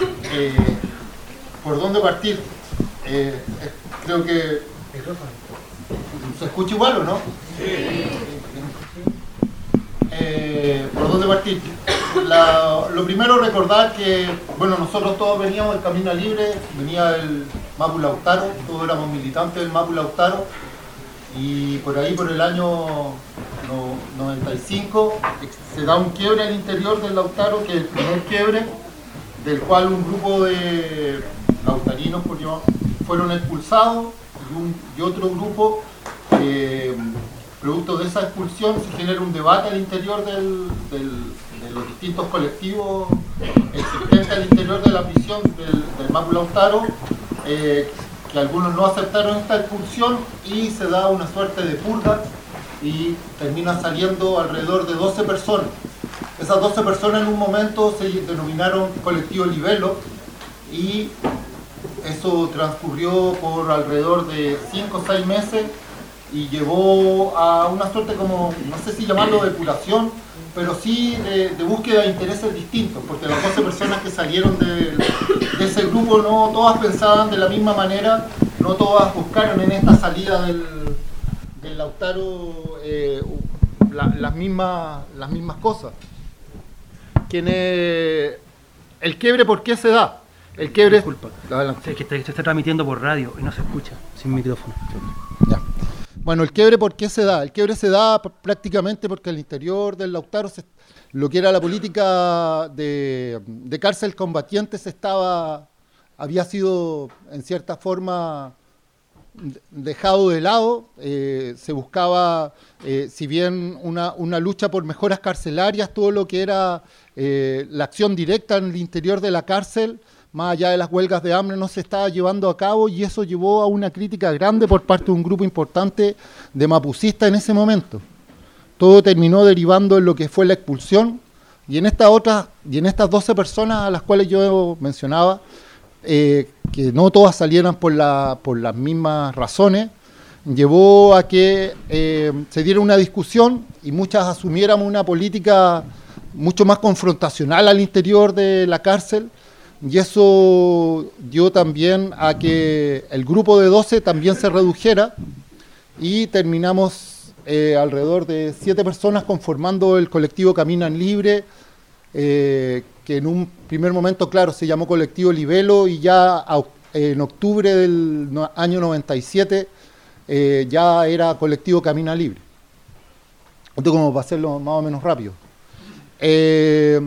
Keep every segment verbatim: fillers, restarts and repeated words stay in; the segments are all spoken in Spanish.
Eh, ¿Por dónde partir? Eh, creo que... ¿Se escucha igual o no? Sí. Eh, ¿Por dónde partir? La, lo primero, recordar que, bueno, nosotros todos veníamos del Camino Libre, venía el Mapu Lautaro, todos éramos militantes del Mapu Lautaro, y por ahí, por el año no, noventa y cinco, se da un quiebre al interior del Lautaro, que es el primer quiebre, del cual un grupo de lautarinos fueron expulsados, y, un, y otro grupo, eh, producto de esa expulsión, se genera un debate al interior del, del, de los distintos colectivos existentes al interior de la prisión del, del Mapu Lautaro, eh, que algunos no aceptaron esta expulsión y se da una suerte de purga y termina saliendo alrededor de doce personas. Esas doce personas en un momento se denominaron colectivo Libelo y eso transcurrió por alrededor de cinco o seis meses y llevó a una suerte como, no sé si llamarlo depuración, pero sí de, de búsqueda de intereses distintos, porque las doce personas que salieron de, de ese grupo no todas pensaban de la misma manera, no todas buscaron en esta salida del, del Lautaro eh, la, las, mismas, las mismas cosas. ¿Quién es? ¿El quiebre por qué se da? El quiebre... Disculpa, es que se está transmitiendo por radio y no se escucha, sin micrófono. Ya. Bueno, ¿el quiebre por qué se da? El quiebre se da prácticamente porque al interior del Lautaro, se, lo que era la política de, de cárcel combatiente, se estaba, había sido en cierta forma dejado de lado. Eh, se buscaba, eh, si bien una, una lucha por mejoras carcelarias, todo lo que era eh, la acción directa en el interior de la cárcel, más allá de las huelgas de hambre, no se estaba llevando a cabo, y eso llevó a una crítica grande por parte de un grupo importante de mapucistas en ese momento. Todo terminó derivando en lo que fue la expulsión, y en estas otras, y en estas doce personas a las cuales yo mencionaba, eh, que no todas salieran por, la, por las mismas razones, llevó a que eh, se diera una discusión y muchas asumiéramos una política mucho más confrontacional al interior de la cárcel. Y eso dio también a que el grupo de doce también se redujera y terminamos eh, alrededor de siete personas conformando el colectivo Caminan Libre, eh, que en un primer momento, claro, se llamó colectivo Libelo, y ya a, en octubre del no, año noventa y siete eh, ya era colectivo Camina Libre. Esto como para hacerlo más o menos rápido. Eh,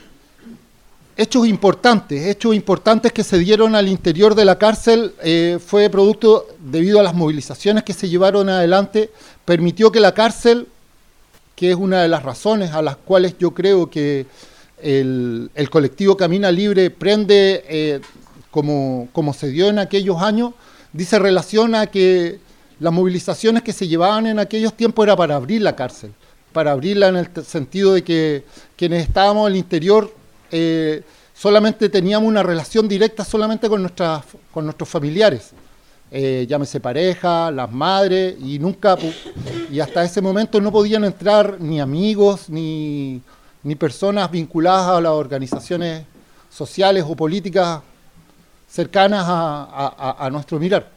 Hechos importantes, hechos importantes que se dieron al interior de la cárcel, eh, fue producto, debido a las movilizaciones que se llevaron adelante, permitió que la cárcel, que es una de las razones a las cuales yo creo que el, el colectivo Camina Libre prende eh, como, como se dio en aquellos años, dice relación a que las movilizaciones que se llevaban en aquellos tiempos era para abrir la cárcel, para abrirla en el sentido de que quienes estábamos al interior Eh, solamente teníamos una relación directa solamente con, nuestras, con nuestros familiares, eh, llámese pareja, las madres, y nunca, y hasta ese momento no podían entrar ni amigos, ni, ni personas vinculadas a las organizaciones sociales o políticas cercanas a, a, a nuestro mirar.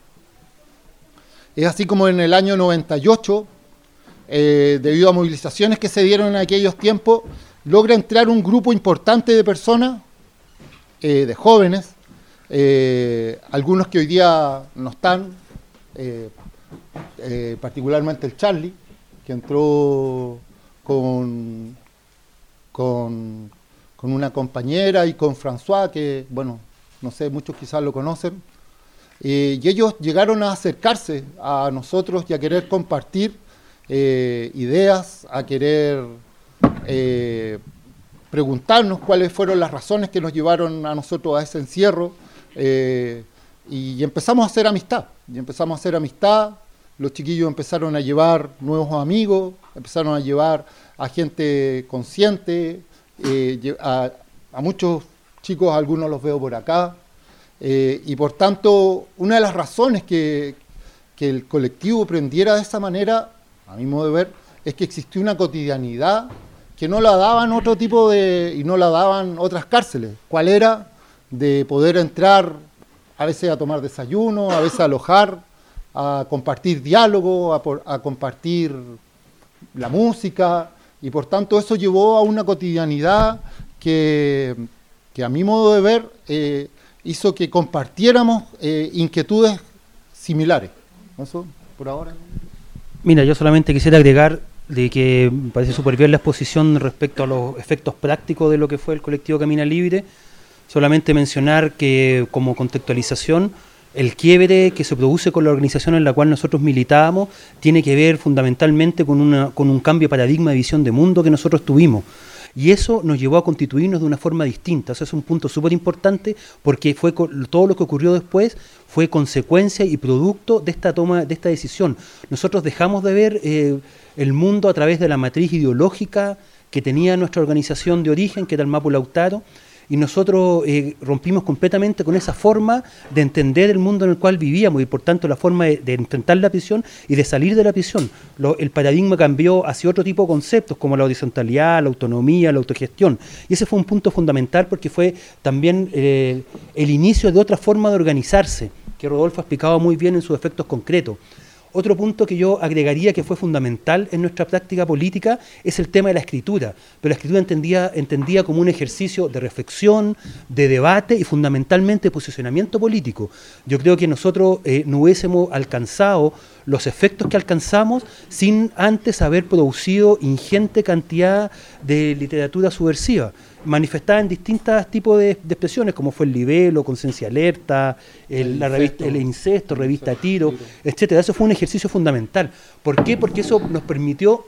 Es así como en el año noventa y ocho, eh, debido a movilizaciones que se dieron en aquellos tiempos, logra entrar un grupo importante de personas, eh, de jóvenes, eh, algunos que hoy día no están, eh, eh, particularmente el Charlie, que entró con, con, con una compañera, y con François, que, bueno, no sé, muchos quizás lo conocen, eh, y ellos llegaron a acercarse a nosotros y a querer compartir eh, ideas, a querer... Eh, preguntarnos cuáles fueron las razones que nos llevaron a nosotros a ese encierro, eh, y, y empezamos a hacer amistad, y empezamos a hacer amistad, los chiquillos empezaron a llevar nuevos amigos, empezaron a llevar a gente consciente, eh, a, a muchos chicos, algunos los veo por acá, eh, y por tanto, una de las razones que, que el colectivo prendiera de esa manera, a mi modo de ver, es que existía una cotidianidad que no la daban otro tipo de, y no la daban otras cárceles. ¿Cuál era? de poder entrar a veces a tomar desayuno, a veces a alojar, a compartir diálogo, a, por, a compartir la música, y por tanto eso llevó a una cotidianidad que, que a mi modo de ver eh, hizo que compartiéramos eh, inquietudes similares. ¿Eso por ahora? Mira, yo solamente quisiera agregar de que me parece súper bien la exposición respecto a los efectos prácticos de lo que fue el colectivo Camina Libre. Solamente mencionar que como contextualización, el quiebre que se produce con la organización en la cual nosotros militábamos tiene que ver fundamentalmente con, una, con un cambio de paradigma de visión de mundo que nosotros tuvimos. Y eso nos llevó a constituirnos de una forma distinta. Eso es un punto súper importante porque fue todo lo que ocurrió después fue consecuencia y producto de esta toma, de esta decisión. Nosotros dejamos de ver eh, el mundo a través de la matriz ideológica que tenía nuestra organización de origen, que era el Mapu Lautaro, y nosotros eh, rompimos completamente con esa forma de entender el mundo en el cual vivíamos y por tanto la forma de, de enfrentar la prisión y de salir de la prisión. Lo, el paradigma cambió hacia otro tipo de conceptos como la horizontalidad, la autonomía, la autogestión, y ese fue un punto fundamental porque fue también eh, el inicio de otra forma de organizarse que Rodolfo ha explicado muy bien en sus efectos concretos. Otro punto que yo agregaría que fue fundamental en nuestra práctica política es el tema de la escritura, pero la escritura entendía, entendía como un ejercicio de reflexión, de debate y fundamentalmente de posicionamiento político. Yo creo que nosotros eh, no hubiésemos alcanzado los efectos que alcanzamos sin antes haber producido ingente cantidad de literatura subversiva, manifestada en distintos tipos de, de expresiones, como fue el libelo, Conciencia Alerta, el, el, la revista, el incesto, revista Tiro, etcétera. Eso fue un ejercicio fundamental. ¿Por qué? Porque eso nos permitió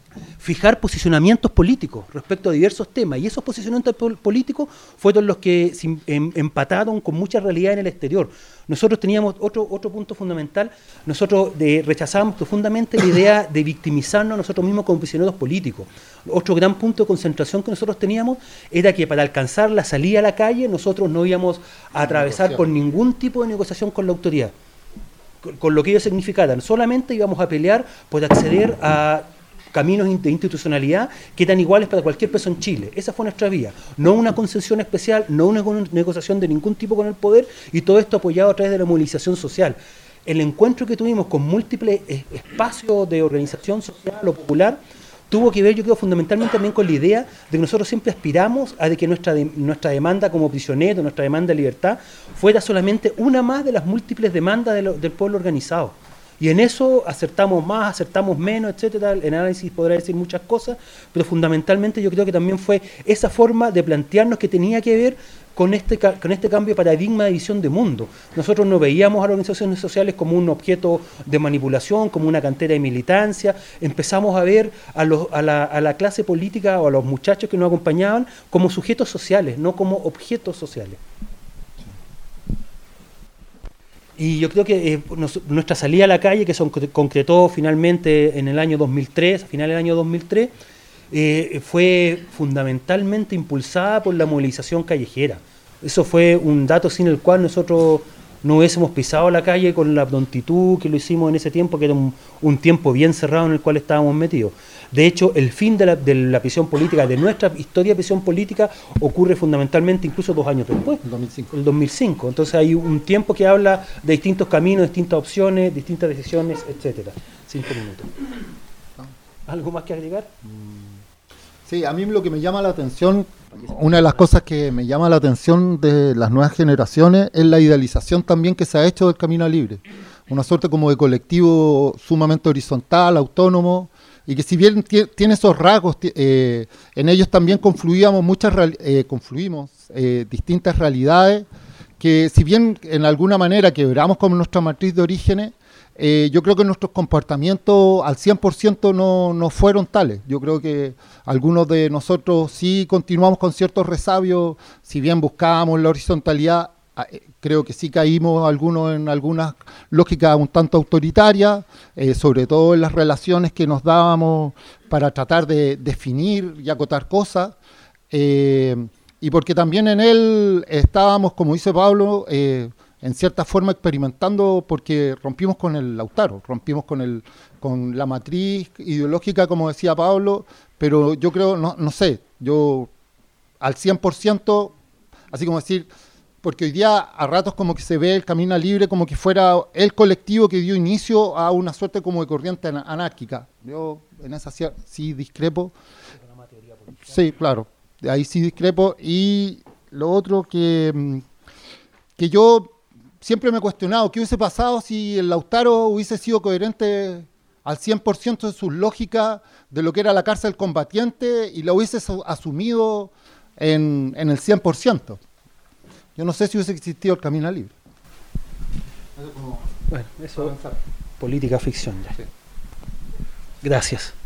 fijar posicionamientos políticos respecto a diversos temas, y esos posicionamientos políticos fueron los que em, empataron con mucha realidad en el exterior. Nosotros teníamos otro, otro punto fundamental, nosotros de, rechazábamos profundamente la idea de victimizarnos a nosotros mismos como prisioneros políticos. Otro gran punto de concentración que nosotros teníamos era que para alcanzar la salida a la calle nosotros no íbamos a atravesar por ningún tipo de negociación con la autoridad, con, con lo que ello significara, solamente íbamos a pelear por acceder a caminos de institucionalidad que eran iguales para cualquier preso en Chile. Esa fue nuestra vía. No una concesión especial, no una negociación de ningún tipo con el poder, y todo esto apoyado a través de la movilización social. El encuentro que tuvimos con múltiples espacios de organización social o popular tuvo que ver, yo creo, fundamentalmente también con la idea de que nosotros siempre aspiramos a de que nuestra, de, nuestra demanda como prisioneros, nuestra demanda de libertad, fuera solamente una más de las múltiples demandas de lo, del pueblo organizado. Y en eso acertamos más, acertamos menos, etcétera. El análisis podrá decir muchas cosas, pero fundamentalmente yo creo que también fue esa forma de plantearnos que tenía que ver con este, con este cambio de paradigma de visión de mundo. Nosotros no veíamos a las organizaciones sociales como un objeto de manipulación, como una cantera de militancia. Empezamos a ver a, los, a, la, a la clase política o a los muchachos que nos acompañaban como sujetos sociales, no como objetos sociales. Y yo creo que eh, nos, nuestra salida a la calle, que se concretó finalmente en el año dos mil tres, a finales del año dos mil tres, eh, fue fundamentalmente impulsada por la movilización callejera. Eso fue un dato sin el cual nosotros no hubiésemos pisado la calle con la prontitud que lo hicimos en ese tiempo, que era un, un tiempo bien cerrado en el cual estábamos metidos. De hecho, el fin de la, de la prisión política, de nuestra historia de prisión política, ocurre fundamentalmente incluso dos años después, el dos mil cinco. El dos mil cinco. Entonces hay un tiempo que habla de distintos caminos, distintas opciones, distintas decisiones, etcétera. Cinco minutos. ¿Algo más que agregar? Sí, a mí lo que me llama la atención, una de las cosas que me llama la atención de las nuevas generaciones es la idealización también que se ha hecho del Camino Libre. Una suerte como de colectivo sumamente horizontal, autónomo, y que si bien tiene esos rasgos, eh, en ellos también confluíamos muchas eh, confluimos eh, distintas realidades que si bien en alguna manera quebramos con nuestra matriz de orígenes, eh, yo creo que nuestros comportamientos al cien por ciento no, no fueron tales. Yo creo que algunos de nosotros sí continuamos con ciertos resabios, si bien buscábamos la horizontalidad, creo que sí caímos algunos en algunas lógicas un tanto autoritarias, eh, sobre todo en las relaciones que nos dábamos para tratar de definir y acotar cosas, eh, y porque también en él estábamos, como dice Pablo, eh, en cierta forma experimentando, porque rompimos con el Lautaro, rompimos con, el, con la matriz ideológica, como decía Pablo, pero yo creo, no, no sé, yo al cien por ciento, así como decir, porque hoy día a ratos como que se ve el Camina Libre como que fuera el colectivo que dio inicio a una suerte como de corriente anárquica. Yo en esa sí discrepo. Sí, claro, ahí sí discrepo. Y lo otro que, que yo siempre me he cuestionado, ¿qué hubiese pasado si el Lautaro hubiese sido coherente al cien por ciento de sus lógicas de lo que era la cárcel combatiente y la hubiese asumido en, en el cien por ciento? Yo no sé si hubiese existido el Camina Libre. Bueno, eso es política ficción ya. Sí. Gracias.